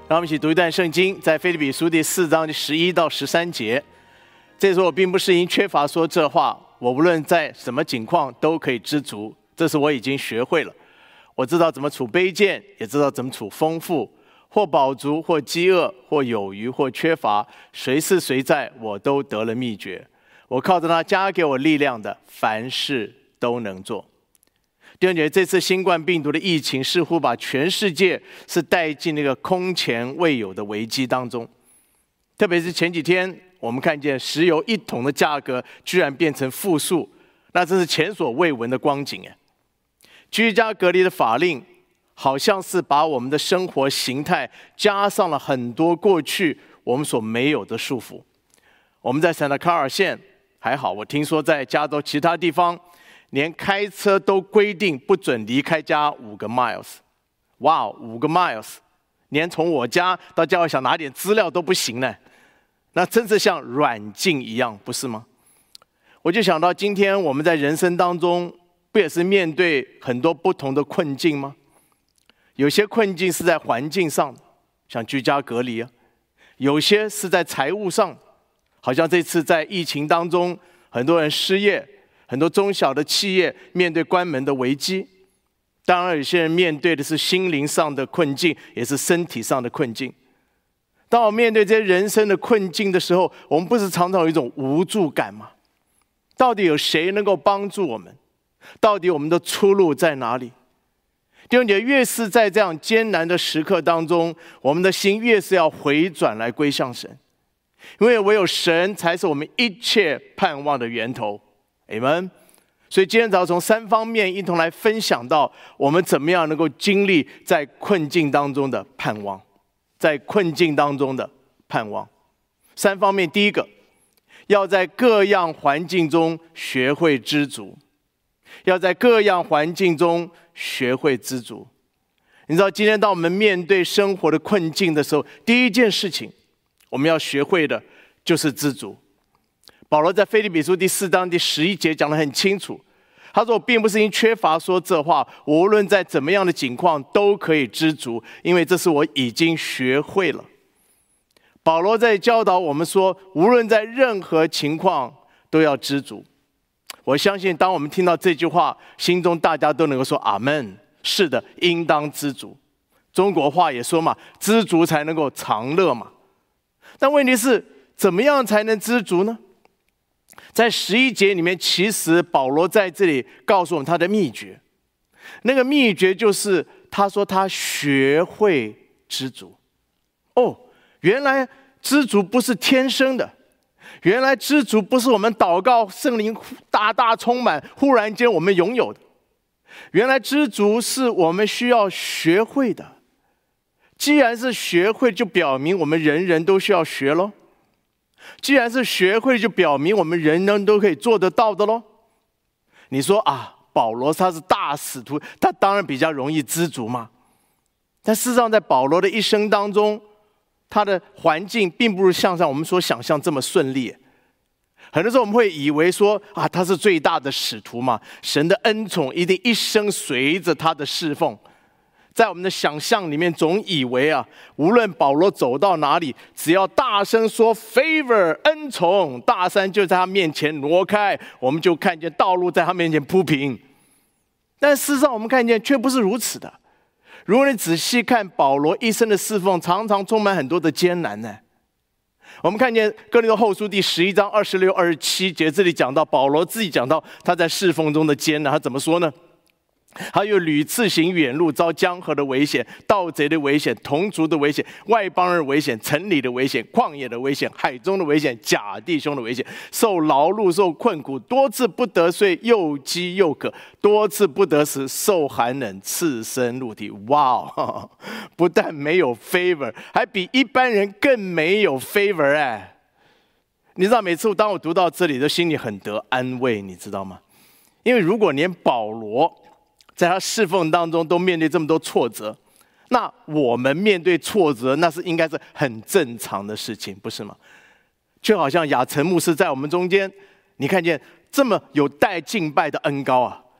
让我们一起读一段圣经，在腓立比书第4章11到13节。这时候我并不是因缺乏说这话，我无论在什么境况都可以知足，这是我已经学会了。我知道怎么处卑贱，也知道怎么处丰富，或饱足，或饥饿，或有余，或缺乏，谁是谁在，我都得了秘诀。我靠着他加给我力量的，凡事都能做。弟兄姐妹，这次新冠病毒的疫情似乎把全世界是带进那个空前未有的危机当中。特别是前几天，我们看见石油1桶的价格居然变成负数，那真是前所未闻的光景。居家隔离的法令好像是把我们的生活形态加上了很多过去我们所没有的束缚。我们在圣塔卡尔县还好，我听说在加州其他地方连开车都规定不准离开家5个 miles。 哇，5个 miles， 连从我家到教会想拿点资料都不行呢，那真是像软禁一样，不是吗？我就想到今天我们在人生当中不也是面对很多不同的困境吗？有些困境是在环境上，像居家隔离啊；有些是在财务上，好像这次在疫情当中很多人失业，很多中小的企业面对关门的危机。当然有些人面对的是心灵上的困境，也是身体上的困境。当我面对这些人生的困境的时候，我们不是常常有一种无助感吗？到底有谁能够帮助我们？到底我们的出路在哪里？弟兄姐妹，越是在这样艰难的时刻当中，我们的心越是要回转来归向神，因为唯有神才是我们一切盼望的源头。Amen。所以今天早从3方面一同来分享到我们怎么样能够经历在困境当中的盼望，在困境当中的盼望。3方面，第一个，要在各样环境中学会知足。要在各样环境中学会知足。你知道，今天当我们面对生活的困境的时候，第一件事情我们要学会的就是知足。保罗在腓立比书第4章第11节讲得很清楚，他说：“我并不是因缺乏说这话，我无论在怎么样的境况都可以知足，因为这是我已经学会了。”保罗在教导我们说，无论在任何情况都要知足。我相信当我们听到这句话，心中大家都能够说阿们。是的，应当知足。中国话也说嘛，知足才能够常乐嘛。但问题是，怎么样才能知足呢？在11节里面，其实保罗在这里告诉我们他的秘诀。那个秘诀就是他说他学会知足。哦，原来知足不是天生的，原来知足不是我们祷告圣灵大大充满忽然间我们拥有的，原来知足是我们需要学会的。既然是学会，就表明我们人人都需要学咯。既然是学会，就表明我们人人都可以做得到的咯。你说啊，保罗他是大使徒，他当然比较容易知足嘛。但事实上在保罗的一生当中，他的环境并不是像我们所想象这么顺利。很多时候我们会以为说啊，他是最大的使徒嘛，神的恩宠一定一生随着他的侍奉。在我们的想象里面，总以为啊，无论保罗走到哪里，只要大声说 favor 恩宠，大山就在他面前挪开，我们就看见道路在他面前铺平。但事实上我们看见却不是如此的。如果你仔细看保罗一生的侍奉，常常充满很多的艰难呢。我们看见哥林多后书第11章26、27节，这里讲到保罗自己讲到他在侍奉中的艰难，他怎么说呢？他又屡次行远路，遭江河的危险、盗贼的危险、同族的危险、外邦人的危险、城里的危险、旷野的危险、海中的危险、假弟兄的危险，受劳碌、受困苦，多次不得睡，又饥又渴，多次不得食，受寒冷，赤身露体。哇，不但没有 favor， 还比一般人更没有 favor 哎！你知道，每次当我读到这里，都心里很得安慰，你知道吗？因为如果连保罗在他侍奉当中都面对这么多挫折，那我们面对挫折，那是应该是很正常的事情，不是吗？就好像亚诚牧师在我们中间，你看见这么有带敬拜的恩膏啊，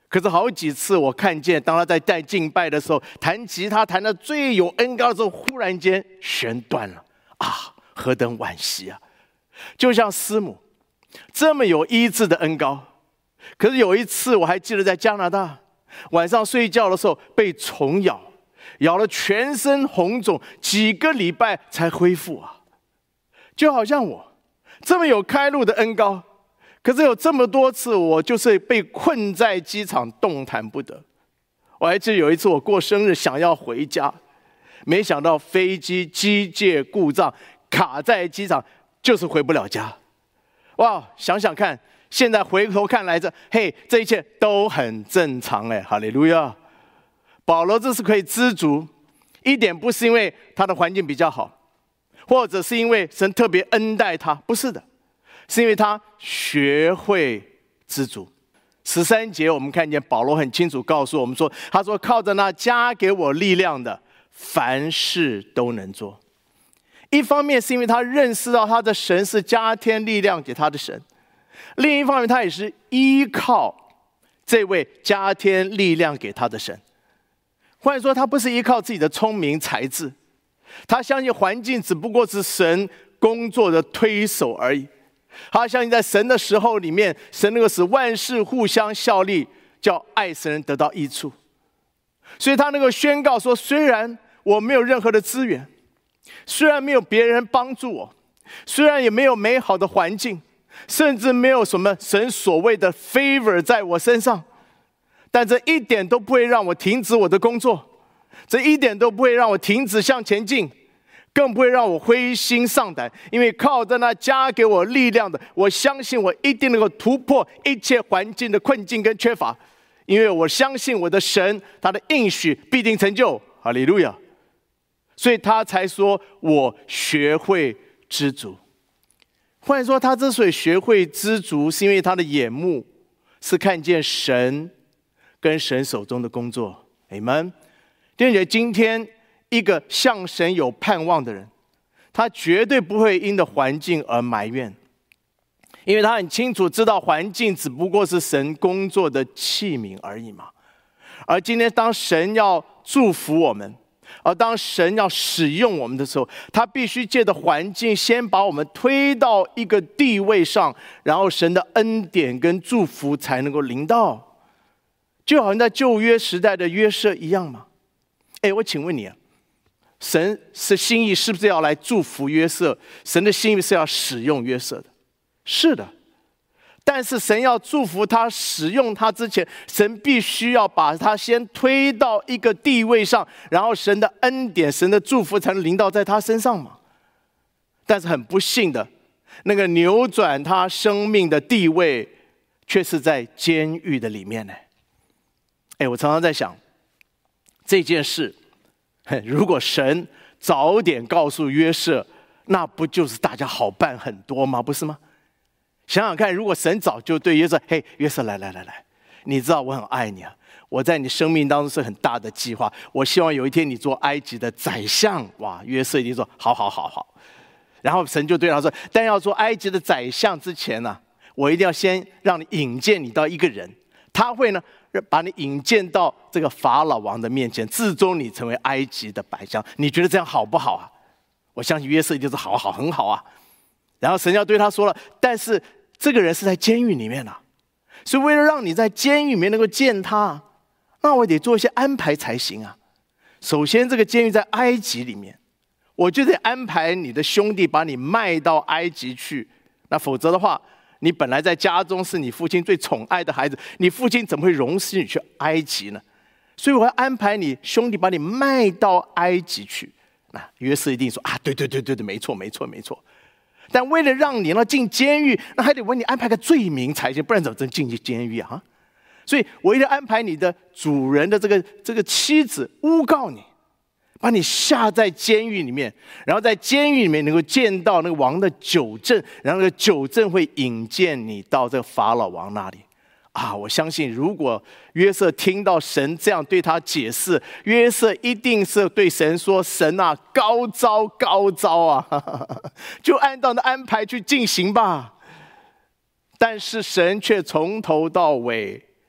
可是好几次我看见，当他在带敬拜的时候，弹吉他弹得最有恩膏的时候，忽然间弦断了啊，何等惋惜啊！就像师母这么有医治的恩膏，可是有一次我还记得在加拿大晚上睡觉的时候被虫咬，咬了全身红肿，几个礼拜才恢复啊。就好像我这么有开路的恩膏，可是有这么多次我就是被困在机场动弹不得。我还记得有一次我过生日想要回家，没想到飞机机械故障卡在机场，就是回不了家。哇，想想看，现在回头看来这一切都很正常哎，哈利路亚！保罗这是可以知足，一点不是因为他的环境比较好，或者是因为神特别恩待他，不是的，是因为他学会知足。13节我们看见保罗很清楚告诉我们说，他说靠着那加给我力量的，凡事都能做。一方面是因为他认识到他的神是加添力量给他的神，另一方面他也是依靠这位加添力量给他的神。换言说，他不是依靠自己的聪明才智，他相信环境只不过是神工作的推手而已。他相信在神的时候里面，神能够使万事互相效力，叫爱神人得到益处。所以他能够宣告说，虽然我没有任何的资源，虽然没有别人帮助我，虽然也没有美好的环境，甚至没有什么神所谓的 favor 在我身上，但这一点都不会让我停止我的工作，这一点都不会让我停止向前进，更不会让我灰心丧胆，因为靠着那加给我力量的，我相信我一定能够突破一切环境的困境跟缺乏，因为我相信我的神，他的应许必定成就，哈利路亚！所以他才说我学会知足。换言说，他之所以学会知足，是因为他的眼目是看见神跟神手中的工作。Amen。弟兄姐妹，今天一个向神有盼望的人，他绝对不会因着环境而埋怨，因为他很清楚知道环境只不过是神工作的器皿而已嘛。而今天当神要祝福我们，而当神要使用我们的时候，他必须借着环境先把我们推到一个地位上，然后神的恩典跟祝福才能够临到。就好像在旧约时代的约瑟一样嘛。我请问你啊，神的心意是不是要来祝福约瑟？神的心意是要使用约瑟的，是的。但是神要祝福他、使用他之前，神必须要把他先推到一个地位上，然后神的恩典、神的祝福才能临到在他身上嘛。但是很不幸的，那个扭转他生命的地位，却是在监狱的里面呢。我常常在想，这件事，如果神早点告诉约瑟，那不就是大家好办很多吗？不是吗？想想看，如果神早就对约瑟，约瑟来，你知道我很爱你啊，我在你生命当中是很大的计划，我希望有一天你做埃及的宰相。哇，约瑟一定说好。然后神就对他说，但要做埃及的宰相之前呢，我一定要先让你引荐你到一个人，他会呢把你引荐到这个法老王的面前，至终你成为埃及的宰相。你觉得这样好不好啊？我相信约瑟一定是好，很好啊。然后神要对他说了，但是这个人是在监狱里面啊，所以为了让你在监狱里面能够见他，那我得做一些安排才行啊。首先这个监狱在埃及里面，我就得安排你的兄弟把你卖到埃及去，那否则的话，你本来在家中是你父亲最宠爱的孩子，你父亲怎么会容许你去埃及呢？所以我要安排你兄弟把你卖到埃及去。那约瑟一定说啊，对，没错。但为了让你进监狱，那还得为你安排个罪名才行，不然怎么真进去监狱啊？所以我一定安排你的主人的这个妻子诬告你，把你下在监狱里面，然后在监狱里面能够见到那个王的酒政，然后那个酒政会引荐你到这个法老王那里。我相信如果约瑟听到神这样对他解释，约瑟一定是对神说，神啊，高招啊，就按照那安排去进行吧。但是神却从头到尾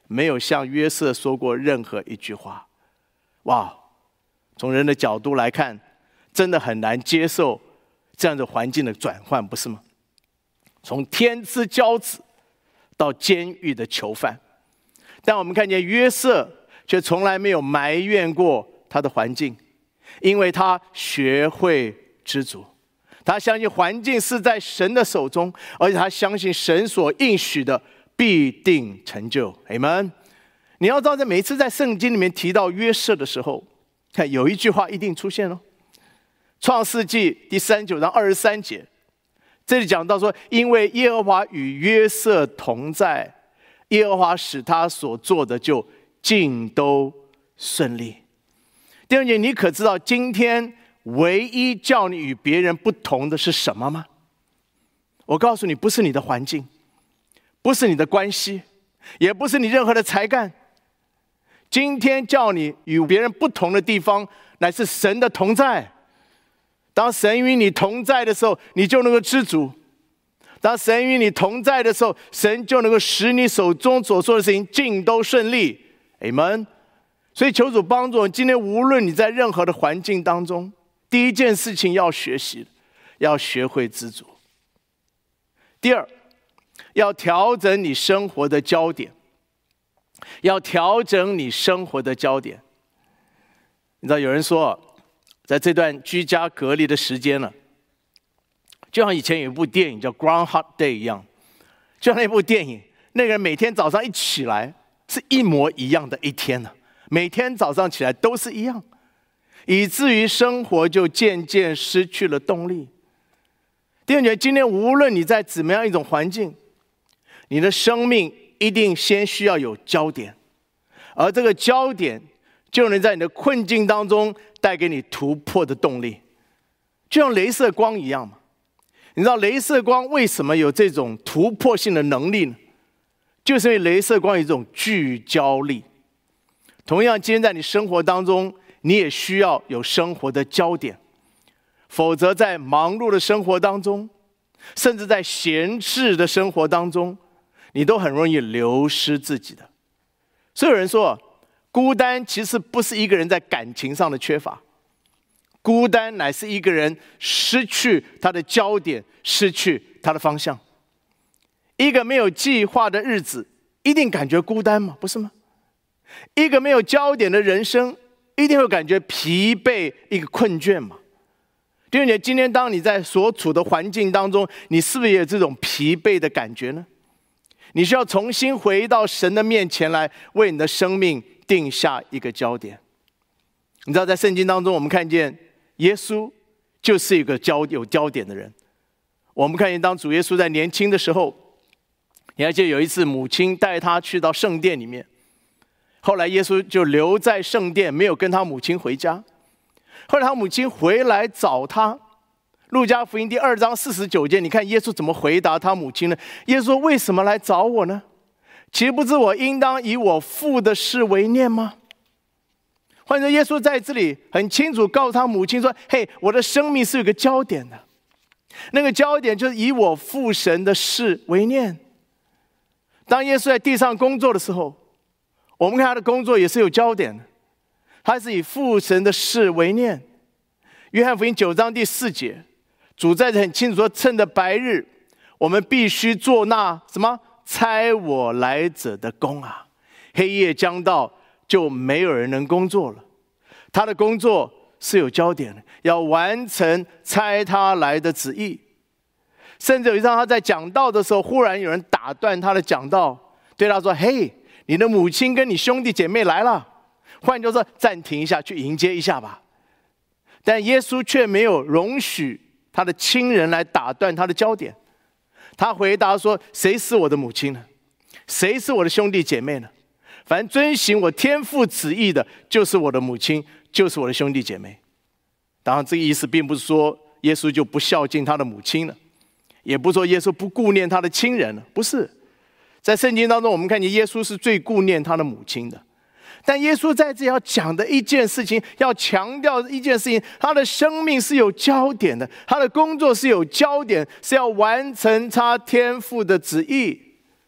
没有向约瑟说过任何一句话。哇，从人的角度来看，真的很难接受这样的环境的转换，不是吗？从天之骄子到监狱的囚犯，但我们看见约瑟却从来没有埋怨过他的环境，因为他学会知足。他相信环境是在神的手中，而且他相信神所应许的必定成就。Amen。你要知道，在每一次在圣经里面提到约瑟的时候，看有一句话一定出现哦。创世纪第39章23节，这里讲到说，因为耶和华与约瑟同在，耶和华使他所做的就尽都顺利。弟兄姐妹，你可知道今天唯一叫你与别人不同的是什么吗？我告诉你，不是你的环境，不是你的关系，也不是你任何的才干。今天叫你与别人不同的地方，乃是神的同在。当神与你同在的时候，你就能够知足。当神与你同在的时候，神就能够使你手中所做的事情尽都顺利。Amen。所以求主帮助我，今天无论你在任何的环境当中，第一件事情要学习，要学会知足。第二，要调整你生活的焦点。要调整你生活的焦点。你知道有人说，在这段居家隔离的时间呢，就像以前有一部电影叫《Groundhog Day》一样，就像那部电影，那个人每天早上一起来是一模一样的一天呢，每天早上起来都是一样，以至于生活就渐渐失去了动力。弟兄姐妹，今天无论你在怎么样一种环境，你的生命一定先需要有焦点，而这个焦点就能在你的困境当中带给你突破的动力，就像雷射光一样嘛。你知道雷射光为什么有这种突破性的能力呢？就是因为雷射光有一种聚焦力。同样，今天在你生活当中，你也需要有生活的焦点，否则在忙碌的生活当中，甚至在闲置的生活当中，你都很容易流失自己的。所以有人说，孤单其实不是一个人在感情上的缺乏，孤单乃是一个人失去他的焦点，失去他的方向。一个没有计划的日子，一定感觉孤单吗？不是吗？一个没有焦点的人生，一定会感觉疲惫，一个困倦嘛。弟兄姐妹，今天当你在所处的环境当中，你是不是也有这种疲惫的感觉呢？你需要重新回到神的面前来，为你的生命定下一个焦点。你知道在圣经当中，我们看见耶稣就是一个有焦点的人。我们看见当主耶稣在年轻的时候，你还记得有一次母亲带他去到圣殿里面，后来耶稣就留在圣殿，没有跟他母亲回家。后来他母亲回来找他，路加福音第2章49节，你看耶稣怎么回答他母亲呢？耶稣说：为什么来找我呢？岂不知我应当以我父的事为念吗？换言之，耶稣在这里很清楚告诉他母亲说：嘿，我的生命是有个焦点的，那个焦点就是以我父神的事为念。当耶稣在地上工作的时候，我们看他的工作也是有焦点的，他是以父神的事为念。约翰福音9章第4节，主在这很清楚说：趁着白日，我们必须做那什么差我来者的工啊！黑夜将到，就没有人能工作了。他的工作是有焦点的，要完成差他来的旨意。甚至有一次他在讲道的时候，忽然有人打断他的讲道，对他说：嘿，你的母亲跟你兄弟姐妹来了。换句话说，暂停一下，去迎接一下吧。但耶稣却没有容许他的亲人来打断他的焦点。他回答说：谁是我的母亲呢？谁是我的兄弟姐妹呢？凡遵行我天父旨意的，就是我的母亲，就是我的兄弟姐妹。当然这个意思并不是说耶稣就不孝敬他的母亲了，也不是说耶稣不顾念他的亲人了，不是。在圣经当中，我们看见耶稣是最顾念他的母亲的。但耶稣在这里要讲的一件事情，要强调一件事情，他的生命是有焦点的，他的工作是有焦点，是要完成他天父的旨意。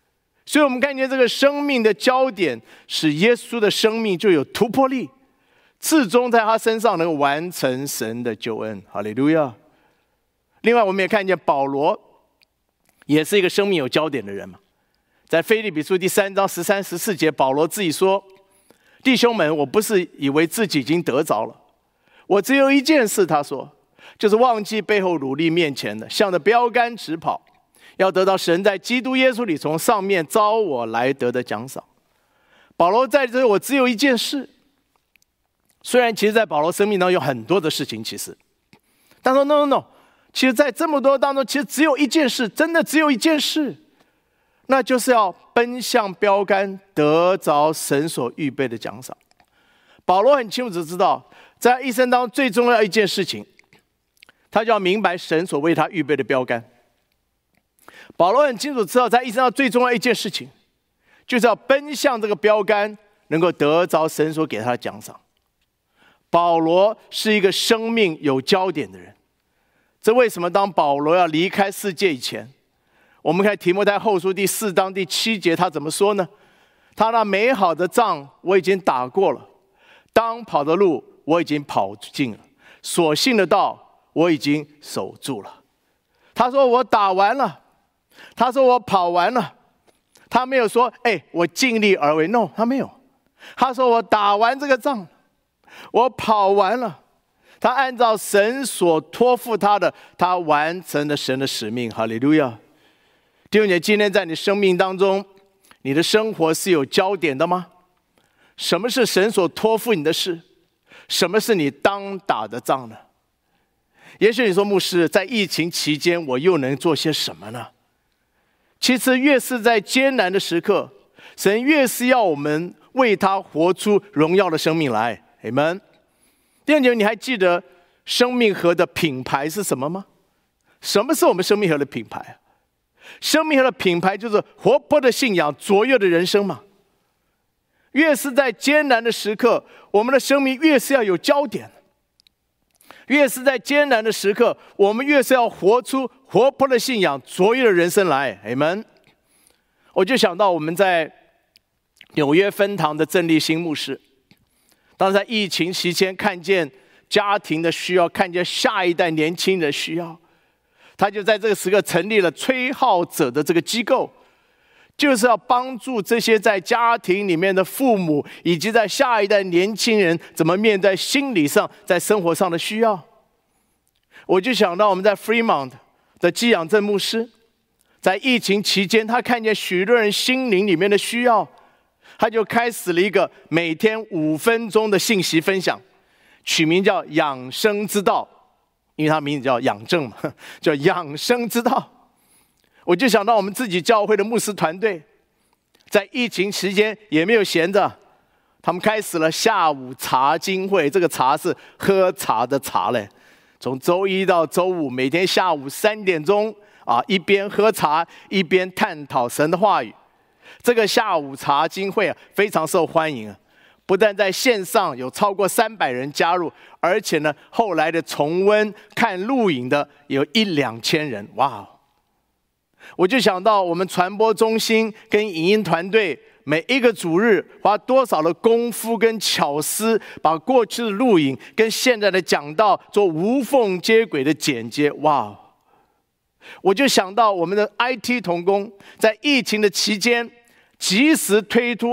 所以我们看见这个生命的焦点，使耶稣的生命就有突破力，最终在他身上能够完成神的救恩。哈利路亚。另外我们也看见保罗也是一个生命有焦点的人嘛。在腓立比书第3章13、14节，保罗自己说：弟兄们，我不是以为自己已经得着了，我只有一件事，他说，就是忘记背后努力面前的，向着标杆直跑，要得到神在基督耶稣里从上面招我来得的奖赏。保罗在这，我只有一件事。虽然其实在保罗生命当中有很多的事情，其实但说 no， 其实在这么多当中，其实只有一件事，真的只有一件事，那就是要奔向标杆，得着神所预备的奖赏。保罗很清楚知道，在一生当中最重要一件事情，他就要明白神所为他预备的标杆。保罗很清楚知道，在一生当中最重要一件事情，就是要奔向这个标杆，能够得着神所给他的奖赏。保罗是一个生命有焦点的人，这为什么当保罗要离开世界以前，我们看提摩太后书第4章第7节，他怎么说呢？他那美好的仗我已经打过了，当跑的路我已经跑尽了，所信的道我已经守住了。他说我打完了，他说我跑完了，他没有说我尽力而为， no， 他没有。他说我打完这个仗，我跑完了，他按照神所托付他的，他完成了神的使命。哈利路亚。弟兄姐妹，今天在你生命当中，你的生活是有焦点的吗？什么是神所托付你的事？什么是你当打的仗呢？也许你说，牧师，在疫情期间我又能做些什么呢？其实越是在艰难的时刻，神越是要我们为他活出荣耀的生命来。Amen。 弟兄姐妹，你还记得生命河的品牌是什么吗？什么是我们生命河的品牌？生命河的品牌就是活泼的信仰，卓越的人生嘛。越是在艰难的时刻，我们的生命越是要有焦点，越是在艰难的时刻，我们越是要活出活泼的信仰，卓越的人生来。Amen。 我就想到我们在纽约分堂的郑立新牧师，当时在疫情期间看见家庭的需要，看见下一代年轻人的需要，他就在这个时刻成立了吹号者的这个机构，就是要帮助这些在家庭里面的父母，以及在下一代年轻人怎么面对心理上在生活上的需要。我就想到我们在 Fremont 的基养正牧师，在疫情期间他看见许多人心灵里面的需要，他就开始了一个每天5分钟的信息分享，取名叫养生之道，因为他名字叫养正嘛，叫养生之道。我就想到我们自己教会的牧师团队，在疫情期间也没有闲着，他们开始了下午茶经会，这个茶是喝茶的茶嘞。从周一到周五，每天下午3点钟一边喝茶一边探讨神的话语。这个下午茶经会非常受欢迎，不但在线上有超过300人加入，而且呢，后来的重温看录影的有1-2千人。哇！我就想到我们传播中心跟影音团队每一个主日花多少的功夫跟巧思，把过去的录影跟现在的讲道做无缝接轨的剪接。哇！我就想到我们的 IT 同工在疫情的期间及时推出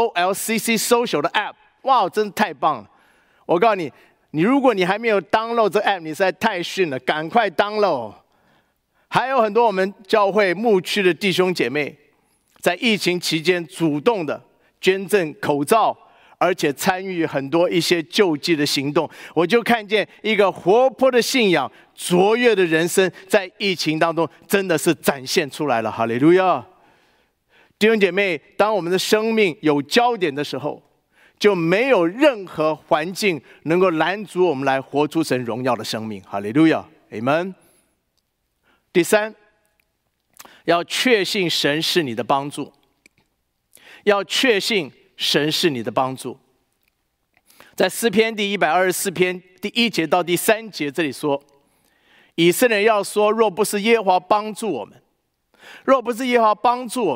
ROLCC Social 的 App， 哇，真的太棒了！我告诉你，如果你还没有 download 这 App， 你实在太逊了，赶快 download。还有很多我们教会牧区的弟兄姐妹，在疫情期间主动的捐赠口罩，而且参与很多一些救济的行动。我就看见一个活泼的信仰，卓越的人生，在疫情当中真的是展现出来了。哈利路亚！弟兄姐妹，当我们的生命有焦点的时候，就没有任何环境能够拦阻我们来活出神荣耀的生命。哈利路亚 Amen。 第3，要确信神是你的帮助，要确信神是你的帮助。在诗篇第124篇第1节到第3节，这里说，以色列人要说，若不是耶和华帮助我们，若不是耶和华帮助我们，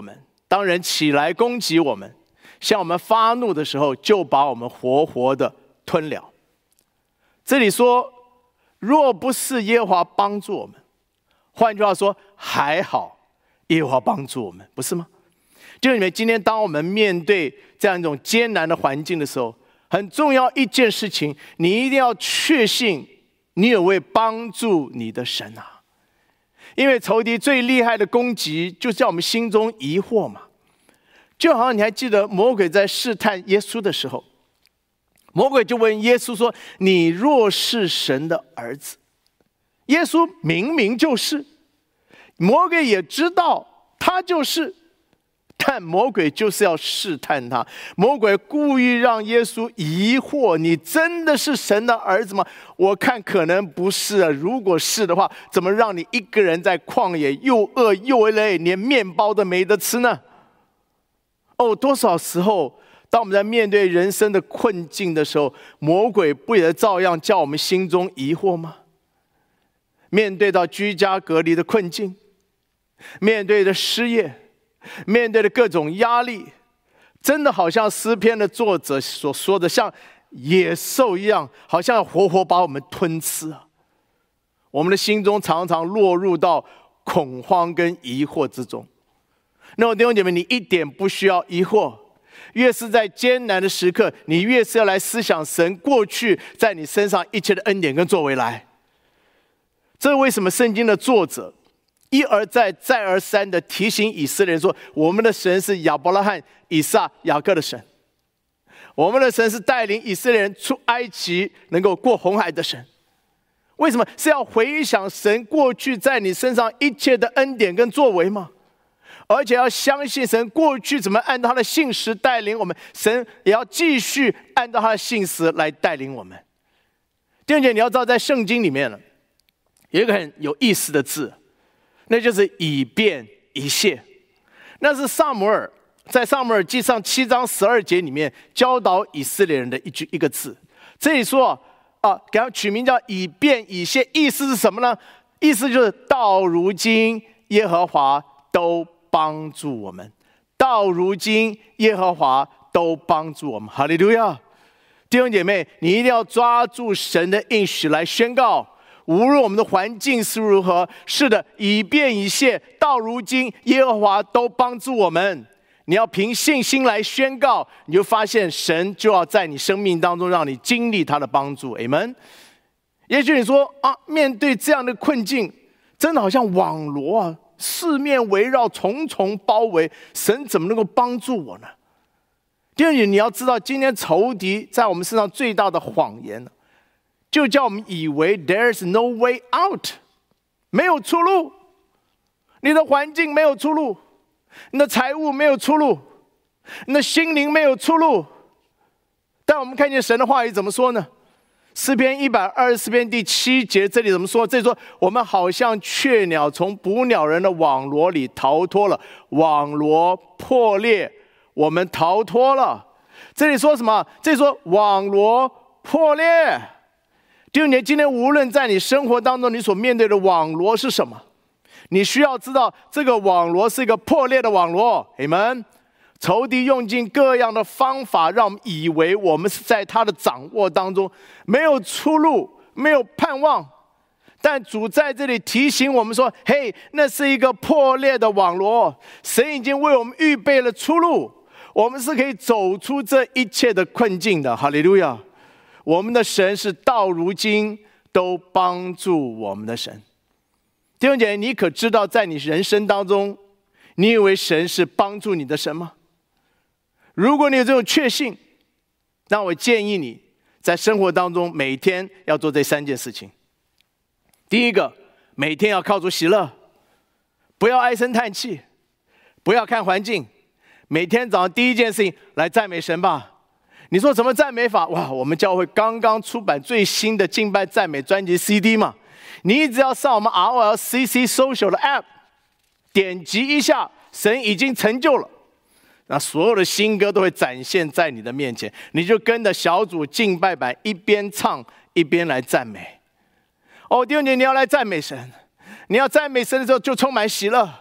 当人起来攻击我们，向我们发怒的时候，就把我们活活的吞了。这里说，若不是耶和华帮助我们，换句话说，还好耶和华帮助我们，不是吗？就是你们今天当我们面对这样一种艰难的环境的时候，很重要一件事情，你一定要确信你有位帮助你的神啊。因为仇敌最厉害的攻击就是在我们心中疑惑嘛。就好像你还记得魔鬼在试探耶稣的时候，魔鬼就问耶稣说，你若是神的儿子，耶稣明明就是，魔鬼也知道他就是，但魔鬼就是要试探他。魔鬼故意让耶稣疑惑，你真的是神的儿子吗？我看可能不是啊，如果是的话，怎么让你一个人在旷野又饿又累，连面包都没得吃呢？多少时候当我们在面对人生的困境的时候，魔鬼不也照样叫我们心中疑惑吗？面对到居家隔离的困境，面对的失业，面对的各种压力，真的好像诗篇的作者所说的，像野兽一样，好像要活活把我们吞吃啊！我们的心中常常落入到恐慌跟疑惑之中。那么弟兄姐妹，你一点不需要疑惑，越是在艰难的时刻，你越是要来思想神过去在你身上一切的恩典跟作为来。这是为什么圣经的作者一而再再而三的提醒以色列人说，我们的神是亚伯拉罕、以撒、雅各的神，我们的神是带领以色列人出埃及能够过红海的神。为什么？是要回想神过去在你身上一切的恩典跟作为吗？而且要相信神过去怎么按照他的信实带领我们，神也要继续按照他的信实来带领我们。弟兄姐妹，你要知道在圣经里面了，有一个很有意思的字，那就是以便以谢。那是撒母耳在撒母耳记上7章12节里面教导以色列人的一个字。这里说给他取名叫以便以谢，意思是什么呢？意思就是到如今耶和华都帮助我们，到如今耶和华都帮助我们。哈利路亚！弟兄姐妹，你一定要抓住神的应许来宣告，无论我们的环境是如何，是的，以便以谢，到如今耶和华都帮助我们。你要凭信心来宣告，你就发现神就要在你生命当中让你经历他的帮助。Amen。也许你说面对这样的困境，真的好像网罗啊，四面围绕，重重包围，神怎么能够帮助我呢？第二点，你要知道，今天仇敌在我们身上最大的谎言，就叫我们以为 there's no way out， 没有出路，你的环境没有出路，你的财务没有出路，你的心灵没有出路。但我们看见神的话语怎么说呢？诗篇124篇第7节，这里怎么说？这里说，我们好像雀鸟从捕鸟人的网罗里逃脱了，网罗破裂，我们逃脱了。这里说什么？这里说网罗破裂。弟兄姐妹，今天无论在你生活当中你所面对的网罗是什么，你需要知道这个网罗是一个破裂的网罗。Amen。仇敌用尽各样的方法，让我们以为我们是在他的掌握当中，没有出路，没有盼望。但主在这里提醒我们说，嘿，那是一个破裂的网罗，神已经为我们预备了出路，我们是可以走出这一切的困境的。哈利路亚！我们的神是到如今都帮助我们的神。弟兄姐妹，你可知道在你人生当中，你以为神是帮助你的神吗？如果你有这种确信，那我建议你在生活当中每天要做这3件事情。第一个，每天要靠主喜乐，不要唉声叹气，不要看环境，每天早上第一件事情来赞美神吧。你说怎么赞美法？哇，我们教会刚刚出版最新的敬拜赞美专辑 CD 嘛，你只要上我们 RLCC Social 的 App， 点击一下，神已经成就了，那所有的新歌都会展现在你的面前，你就跟着小组敬拜版一边唱一边来赞美。弟兄姐妹，你要来赞美神，你要赞美神的时候就充满喜乐，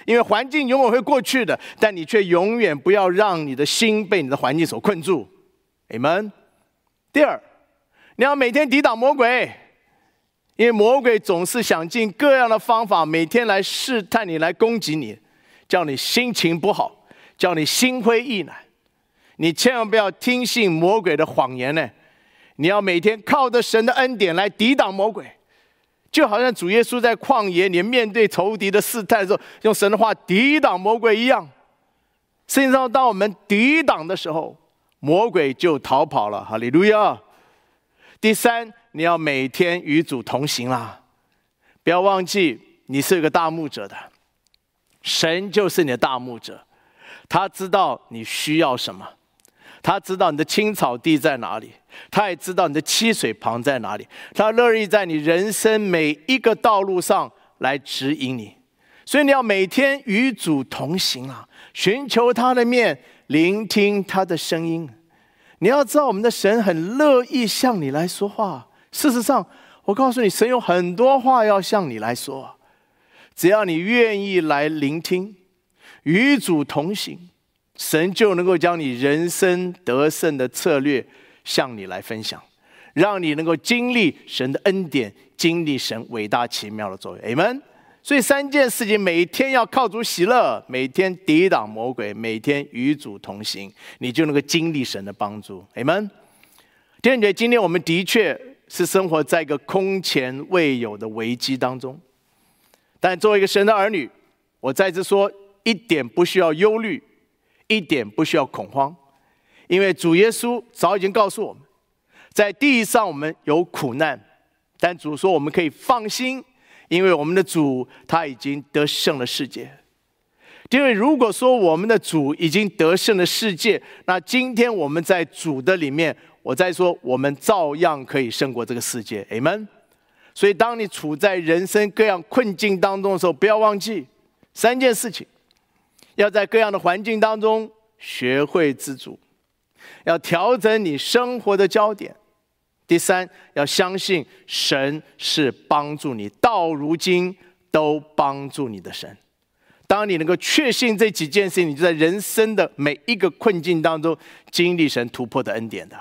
因为环境永远会过去的，但你却永远不要让你的心被你的环境所困住。Amen。第二，你要每天抵挡魔鬼，因为魔鬼总是想尽各样的方法，每天来试探你，来攻击你，叫你心情不好，叫你心灰意懒。你千万不要听信魔鬼的谎言呢！你要每天靠着神的恩典来抵挡魔鬼，就好像主耶稣在旷野里面对仇敌的试探的时候，用神的话抵挡魔鬼一样。实际上，当我们抵挡的时候，魔鬼就逃跑了。哈利路亚！第三，你要每天与主同行啦，不要忘记你是一个大牧者的，神就是你的大牧者，他知道你需要什么。他知道你的青草地在哪里，他也知道你的溪水旁在哪里，他乐意在你人生每一个道路上来指引你。所以你要每天与主同行啊，寻求他的面，聆听他的声音。你要知道我们的神很乐意向你来说话，事实上我告诉你，神有很多话要向你来说，只要你愿意来聆听，与主同行，神就能够将你人生得胜的策略向你来分享，让你能够经历神的恩典，经历神伟大奇妙的作为。 Amen。 所以3件事情，每天要靠主喜乐，每天抵挡魔鬼，每天与主同行，你就能够经历神的帮助。 Amen。 弟兄姐妹，今天我们的确是生活在一个空前未有的危机当中，但作为一个神的儿女，我再次说，一点不需要忧虑，一点不需要恐慌，因为主耶稣早已经告诉我们，在地上我们有苦难，但主说我们可以放心，因为我们的主他已经得胜了世界。因为如果说我们的主已经得胜了世界，那今天我们在主的里面，我再说我们照样可以胜过这个世界。 Amen。 所以当你处在人生各样困境当中的时候，不要忘记3件事情，要在各样的环境当中学会知足，要调整你生活的焦点。第3，要相信神是帮助你，到如今都帮助你的神。当你能够确信这几件事情，你就在人生的每一个困境当中经历神突破的恩典的。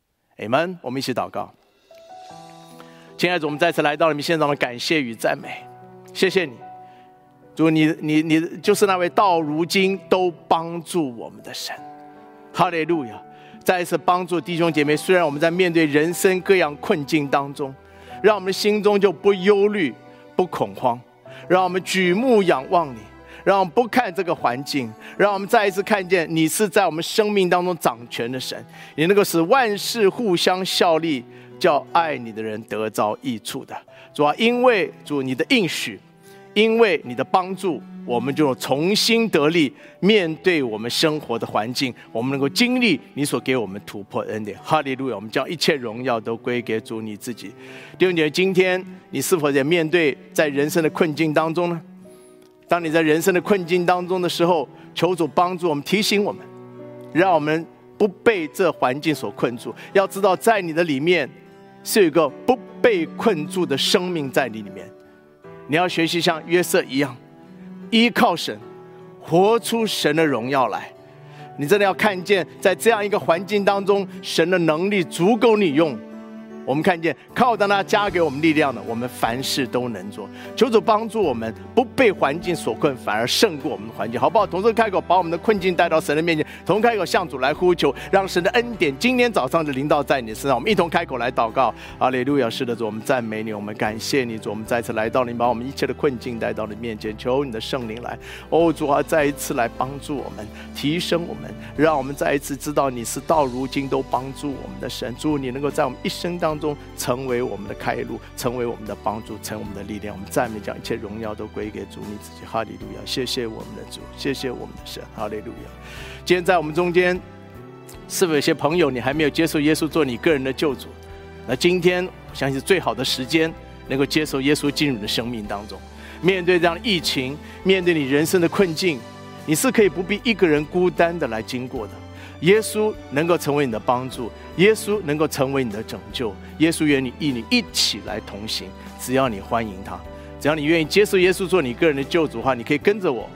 Amen。 我们一起祷告。亲爱的主，我们再次来到了你现场的感谢与赞美，谢谢你主，你就是那位到如今都帮助我们的神。哈利路亚！再一次帮助弟兄姐妹，虽然我们在面对人生各样困境当中，让我们心中就不忧虑不恐慌，让我们举目仰望你，让我们不看这个环境，让我们再一次看见你是在我们生命当中掌权的神，你能够使万事互相效力，叫爱你的人得着益处的。主啊，因为主你的应许，因为你的帮助，我们就重新得力，面对我们生活的环境，我们能够经历你所给我们突破的恩典。哈利路亚！我们将一切荣耀都归给主你自己。弟兄姐妹，今天你是否也面对在人生的困境当中呢？当你在人生的困境当中的时候，求主帮助我们，提醒我们，让我们不被这环境所困住。要知道在你的里面是有一个不被困住的生命在你里面。你要学习像约瑟一样，依靠神，活出神的荣耀来。你真的要看见在这样一个环境当中，神的能力足够你用。我们看见靠着他加给我们力量的，我们凡事都能做。求主帮助我们不被环境所困，反而胜过我们的环境，好不好？同时开口把我们的困境带到神的面前，同开口向主来呼求，让神的恩典今天早上就临到在你的身上。我们一同开口来祷告。哈利路亚！是的主，我们赞美你，我们感谢你，主，我们再次来到你，把我们一切的困境带到你面前，求你的圣灵来，主啊，再一次来帮助我们，提升我们，让我们再一次知道你是到如今都帮助我们的神。主，你能够在我们一生当中成为我们的开路，成为我们的帮助，成为我们的力量。我们赞美，将一切荣耀都归给主你自己。哈利路亚！谢谢我们的主，谢谢我们的神。哈利路亚！今天在我们中间，是否有些朋友你还没有接受耶稣做你个人的救主？那今天我相信是最好的时间，能够接受耶稣进入你的生命当中。面对这样的疫情，面对你人生的困境，你是可以不必一个人孤单的来经过的。耶稣能够成为你的帮助，耶稣能够成为你的拯救，耶稣愿意与你一起来同行。只要你欢迎他，只要你愿意接受耶稣做你个人的救主的话，你可以跟着我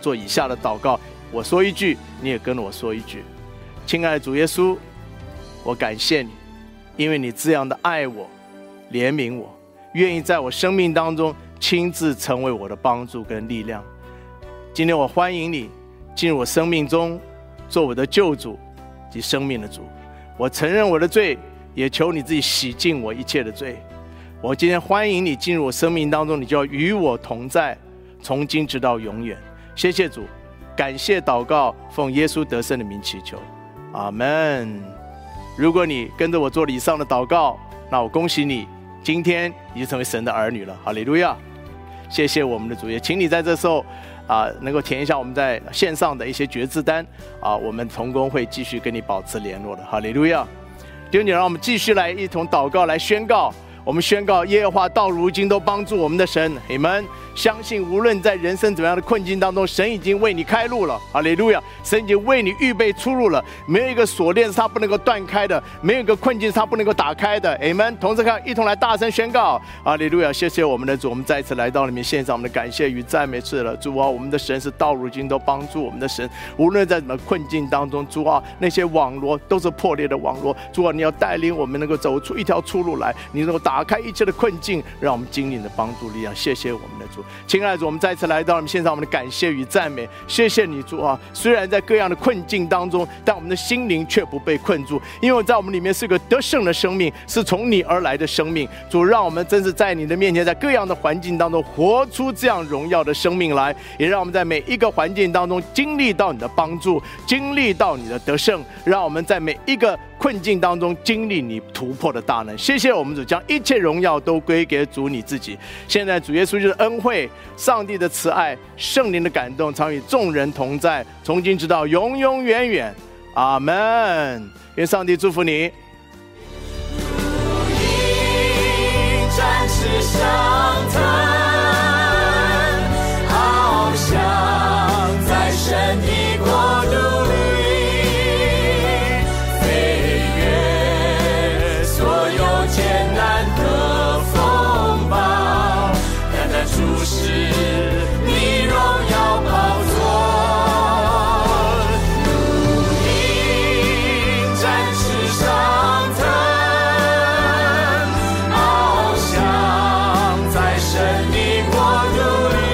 做以下的祷告，我说一句，你也跟着我说一句。亲爱的主耶稣，我感谢你，因为你这样的爱我、怜悯我，愿意在我生命当中亲自成为我的帮助跟力量。今天我欢迎你进入我生命中，做我的救主及生命的主。我承认我的罪，也求你自己洗净我一切的罪。我今天欢迎你进入我生命当中，你就要与我同在，从今直到永远。谢谢主，感谢祷告，奉耶稣得胜的名祈求，阿们。如果你跟着我做了以上的祷告，那我恭喜你，今天你就成为神的儿女了。哈利路亚！谢谢我们的主，也请你在这时候能够填一下我们在线上的一些决志单我们同工会继续跟你保持联络的。哈利路亚！弟兄姐妹，让我们继续来一同祷告，来宣告。我们宣告，耶和华到如今都帮助我们的神，你们相信无论在人生怎么样的困境当中，神已经为你开路了。哈利路亚！神已经为你预备出路了，没有一个锁链是他不能够断开的，没有一个困境是他不能够打开的。阿们！同志看，一同来大声宣告，哈利路亚！谢谢我们的主，我们再次来到里面献上我们的感谢与赞美。是了，主啊，我们的神是到如今都帮助我们的神，无论在什么困境当中，主啊，那些网罗都是破裂的网罗，主啊，你要带领我们能够走出一条出路来，你能够打开一切的困境，让我们经历你的帮助力量。谢谢我们的主，亲爱的主，我们再次来到我们献上我们的感谢与赞美。谢谢你主啊，虽然在各样的困境当中，但我们的心灵却不被困住，因为在我们里面是个得胜的生命，是从你而来的生命。主，让我们真是在你的面前，在各样的环境当中活出这样荣耀的生命来，也让我们在每一个环境当中经历到你的帮助，经历到你的得胜，让我们在每一个困境当中经历你突破的大能。谢谢我们主，将一切荣耀都归给主你自己。现在主耶稣就是恩惠，上帝的慈爱，圣灵的感动，常与众人同在，从今直到永永远远。阿们。愿上帝祝福你。 如鹰展翅上腾，翱翔在神的国度里，飞越所有艰难和风暴，单单注视你荣耀宝座。如鹰展翅上腾，翱翔在神的国度里，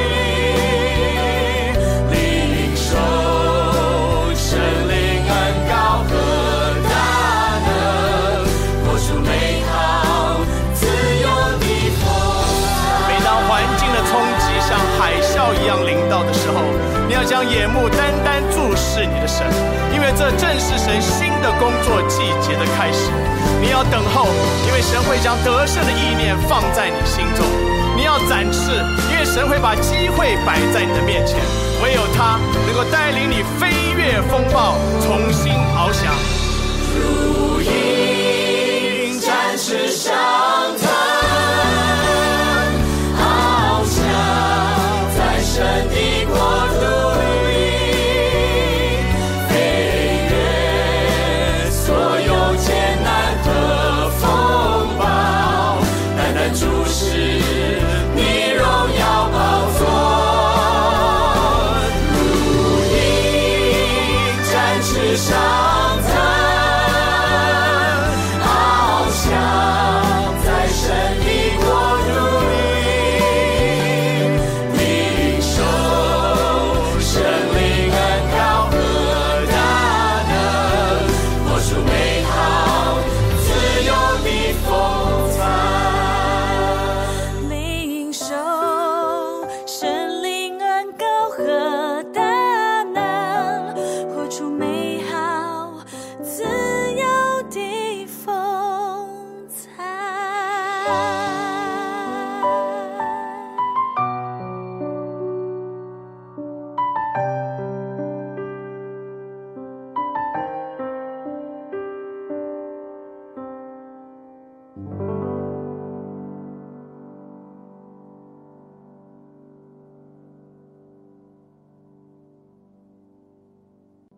领受神灵恩膏和大能，活出美好自由的风采。 每当环境的冲击像海啸一样临到的时候，你要将眼目单单注视你的神，因为这正是神新的工作季节的开始。你要等候，因为神会将得胜的意念放在你心中。你要展翅，因为神会把机会摆在你的面前，唯有他能够带领你飞越风暴，重新翱翔。 如鹰展翅上